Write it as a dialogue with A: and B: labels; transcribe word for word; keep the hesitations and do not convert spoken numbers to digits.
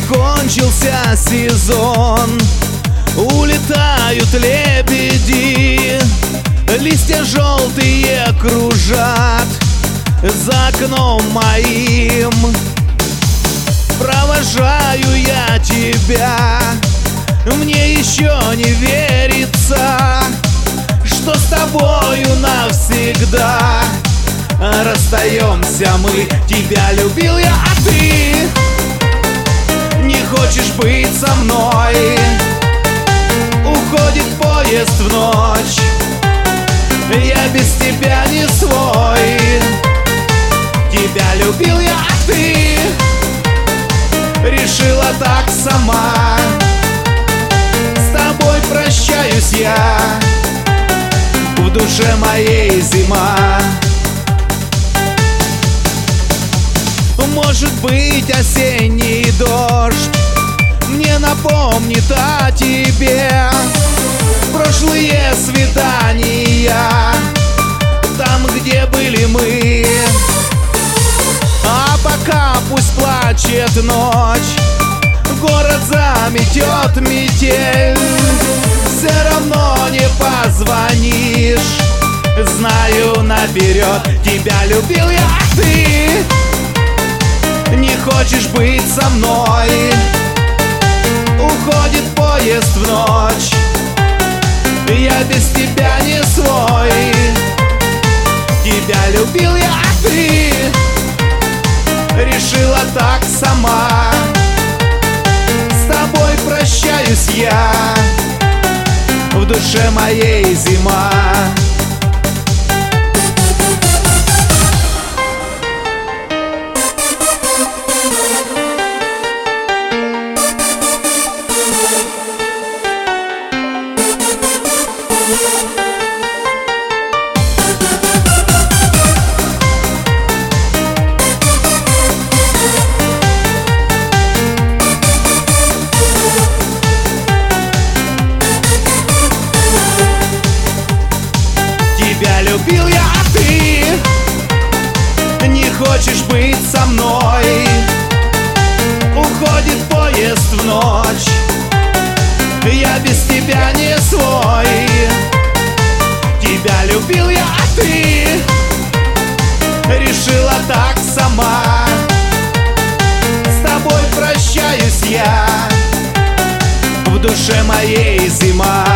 A: Кончился сезон, улетают лебеди, листья желтые кружат за окном моим. Провожаю я тебя, мне еще не верится, что с тобою навсегда расстаемся мы. Тебя любил я, а ты не хочешь быть со мной. Уходит поезд в ночь, я без тебя не свой. Тебя любил я, а ты решила так сама. С тобой прощаюсь я, в душе моей зима. Может быть, осенний дождь мне напомнит о тебе. Прошлые свидания, там, где были мы. А пока пусть плачет ночь, город заметет метель, все равно не позвонишь. Знаю наперед, тебя любил я, а ты не хочешь быть со мной. Уходит поезд в ночь, я без тебя не свой. Тебя любил я, а ты решила так сама. С тобой прощаюсь я, в душе моей зима.
B: Тебя любил я, а ты не хочешь быть со мной. Уходит поезд в ночь, я без тебя не свой. Тебя любил я, а ты решила так сама. С тобой прощаюсь я, в душе моей зима.